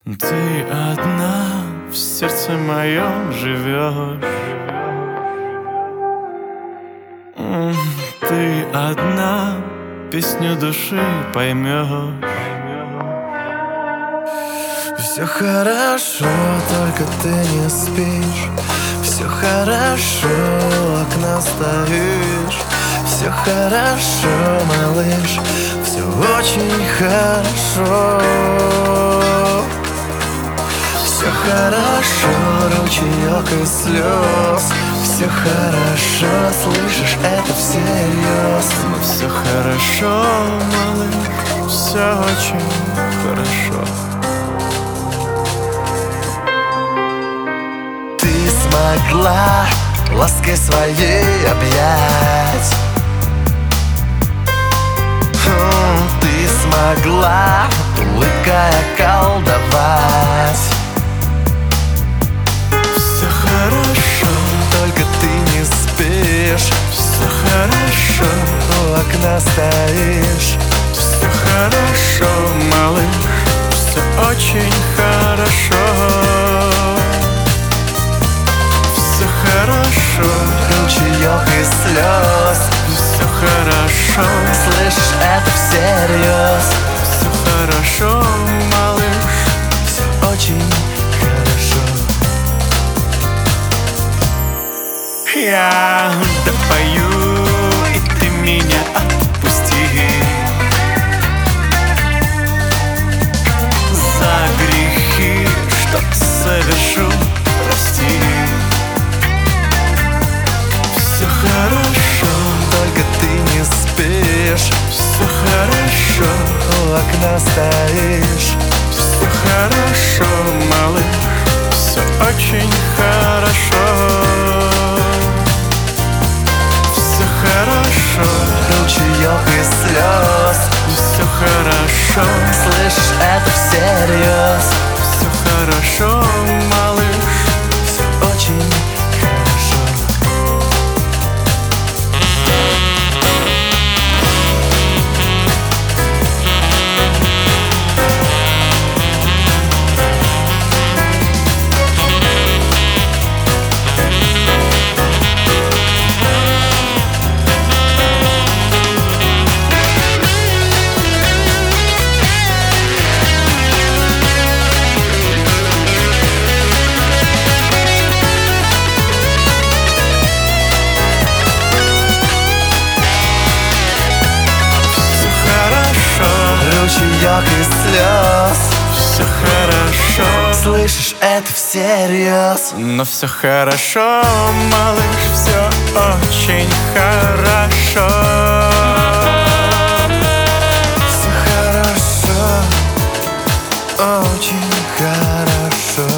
Ты одна в сердце моем живешь. Ты одна песню души поймешь. Все хорошо, только ты не спишь. Все хорошо, у окна стоишь. Все хорошо, малыш, все очень хорошо. Все хорошо, ручеек из слез. Все хорошо, слышишь, это всерьез. Но все хорошо, малыш, все очень хорошо. Ты смогла лаской своей объять. Ты смогла улыбкой околдовать. Все хорошо, только ты не спишь. все хорошо, у окна стоишь. все хорошо, малыш, все очень хорошо. Все хорошо, ручеек из слез. все хорошо, слышишь, это всерьез. все хорошо, малыш, все очень хорошо. Я допою, и ты меня отпусти. За грехи, что совершу, прости. Все хорошо, только ты не спишь. все хорошо, у окна стоишь. все хорошо, малыш, все очень хорошо. Все хорошо, ручеек из слез. все хорошо, слышишь, это всерьез. все хорошо, малыш, все очень хорошо. Ручеек из слез. все хорошо, слышишь, это всерьез. но все хорошо, малыш, все очень хорошо. Все хорошо, очень хорошо.